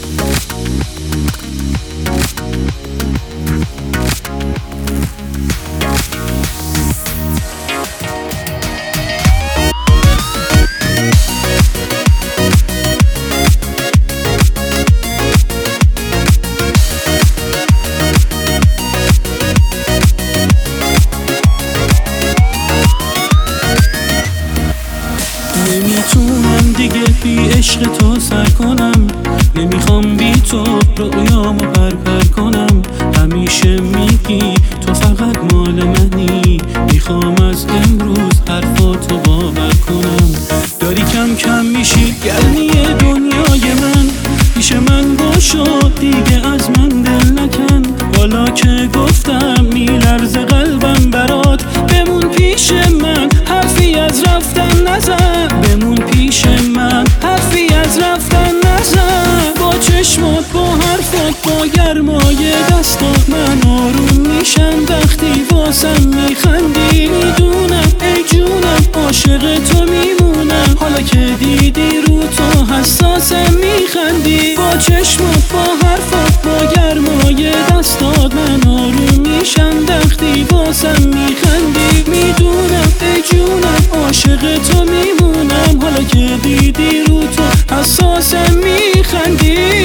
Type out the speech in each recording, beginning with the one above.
نمیتونم دیگه بی عشق تو سر کنم، نمیخوام بی تو رویامو پر کنم. همیشه میگی تو فقط مال منی، میخوام از امروز حرفاتو باور کنم. داری کم کم میشی گرمی دنیای من، پیش من باشو دیگه از من دل نکن. حالا که گفتم میلرزه قلبم برات، بمون پیش من حرفی از رفتن نزن. بمون پیش من حرفی از رفتن نزن. با چشمات با حرفات با گرمای دستات من آروم میشم وقتی واسم میخندی. میدونم ای جونم عاشق تو میمونم، حالا که دیدی رو تو حساسم میخندی. با چشمات با حرفات با گرمای دستات من آروم میشم وقتی واسم میخندی. میدونم ای جونم عاشق تو میمونم، حالا که دیدی رو تو حساسم میخندی.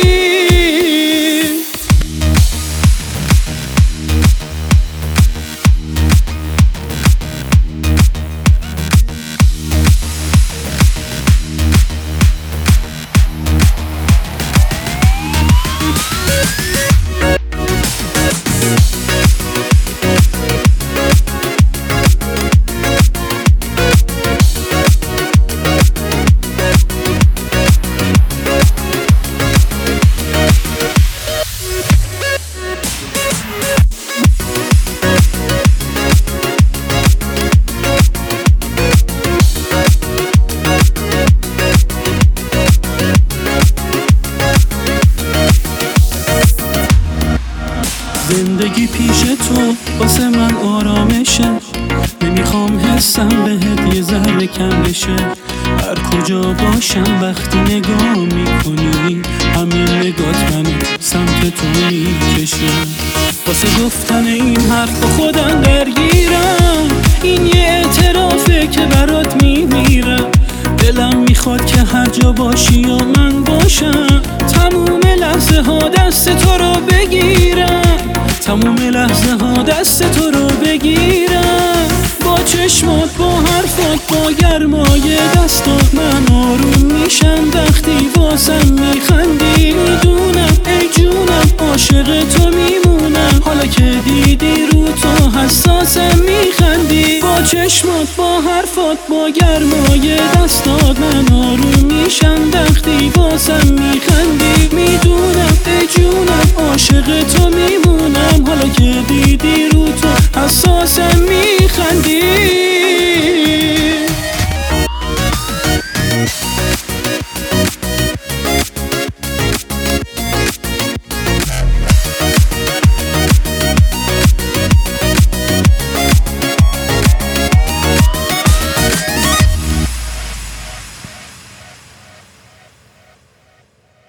زندگی پیش تو واسه من آرامشه، نمیخوام حسم بهت یه ذره کم بشه. هر کجا باشم وقتی نگاه میکنی، همین نگات منو سمت تو میکشه. واسه گفتن این حرف خودم درگیرم، این یه اعترافه که برات میمیرم. دلم میخواد که هر جا باشی و من باشم، تموم لحظه ها دست تو رو بگیرم. تموم لحظه ها دست تو رو بگیرم. با چشمات با حرفات با گرمای دستات من آروم میشم وقتی واسم میخندی. میدونم ای جونم عاشق تو میمونم، حالا که دیدی رو تو حساسم میخندی. با چشمات با حرفات با گرمای دستات من آروم میشم وقتی واسم میخندی. میدونم ای جونم عاشق تو میمونم، حالا که دیدی رو تو حساسم